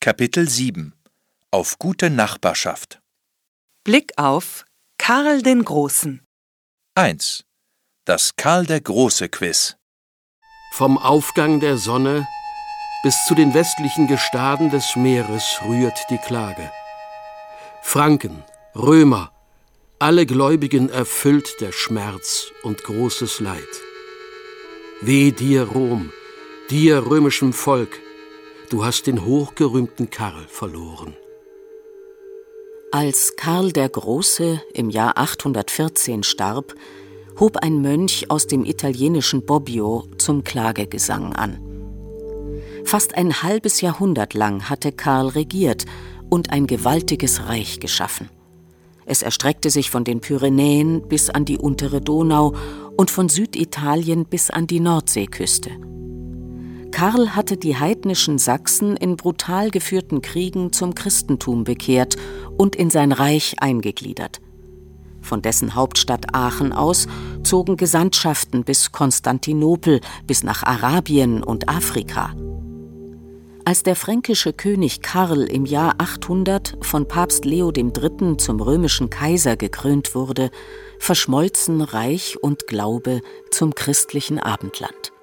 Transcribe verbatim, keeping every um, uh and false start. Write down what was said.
Kapitel sieben. Auf gute Nachbarschaft. Blick auf Karl den Großen. eins. Das Karl der Große Quiz. Vom Aufgang der Sonne bis zu den westlichen Gestaden des Meeres rührt die Klage. Franken, Römer, alle Gläubigen erfüllt der Schmerz und großes Leid. Weh dir, Rom, dir, römischem Volk, du hast den hochgerühmten Karl verloren. Als Karl der Große im Jahr achthundertvierzehn starb, hob ein Mönch aus dem italienischen Bobbio zum Klagegesang an. Fast ein halbes Jahrhundert lang hatte Karl regiert und ein gewaltiges Reich geschaffen. Es erstreckte sich von den Pyrenäen bis an die untere Donau und von Süditalien bis an die Nordseeküste. Karl hatte die heidnischen Sachsen in brutal geführten Kriegen zum Christentum bekehrt und in sein Reich eingegliedert. Von dessen Hauptstadt Aachen aus zogen Gesandtschaften bis Konstantinopel, bis nach Arabien und Afrika. Als der fränkische König Karl im Jahr achthundert von Papst Leo der Dritte zum römischen Kaiser gekrönt wurde, verschmolzen Reich und Glaube zum christlichen Abendland.